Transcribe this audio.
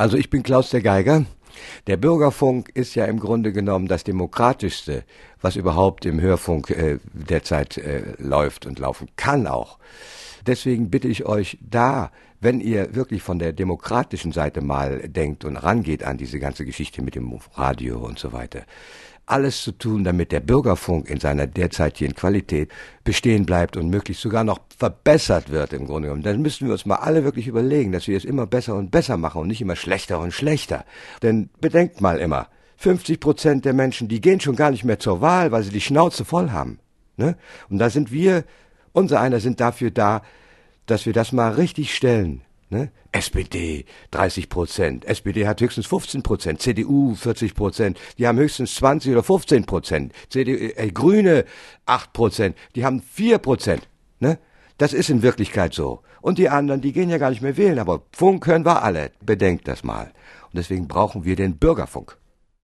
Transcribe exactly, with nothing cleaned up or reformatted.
Also ich bin Klaus der Geiger. Der Bürgerfunk ist ja im Grunde genommen das Demokratischste, was überhaupt im Hörfunk äh, derzeit äh, läuft und laufen kann auch. Deswegen bitte ich euch da, wenn ihr wirklich von der demokratischen Seite mal denkt und rangeht an diese ganze Geschichte mit dem Radio und so weiter, alles zu tun, damit der Bürgerfunk in seiner derzeitigen Qualität bestehen bleibt und möglichst sogar noch verbessert wird im Grunde genommen. Dann müssen wir uns mal alle wirklich überlegen, dass wir es immer besser und besser machen und nicht immer schlechter und schlechter. Denn bedenkt mal immer, fünfzig Prozent der Menschen, die gehen schon gar nicht mehr zur Wahl, weil sie die Schnauze voll haben. Ne? Und da sind wir, unser einer sind dafür da, dass wir das mal richtig stellen. Ne? S P D dreißig Prozent, S P D hat höchstens fünfzehn Prozent, C D U vierzig Prozent, die haben höchstens zwanzig oder fünfzehn Prozent, C D U, äh, Grüne acht Prozent, die haben vier Prozent. Ne? Das ist in Wirklichkeit so. Und die anderen, die gehen ja gar nicht mehr wählen, aber Funk hören wir alle. Bedenkt das mal. Und deswegen brauchen wir den Bürgerfunk.